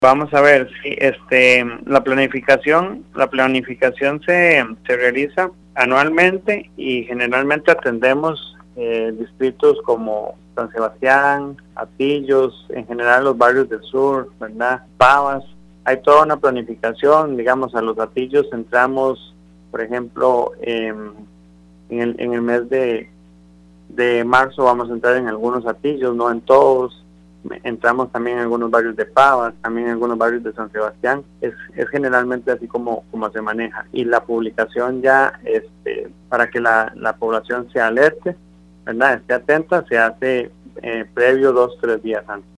Vamos a ver, sí, la planificación se realiza anualmente y generalmente atendemos distritos como San Sebastián, Atillos, en general los barrios del sur, ¿verdad? Pavas. Hay toda una planificación, digamos, a los Atillos entramos, por ejemplo, en el mes de marzo vamos a entrar en algunos Atillos, no en todos. Entramos también en algunos barrios de Pavas, también en algunos barrios de San Sebastián. Es generalmente así como se maneja. Y la publicación ya, para que la población se alerte, ¿verdad? Esté atenta, se hace previo 2-3 días antes.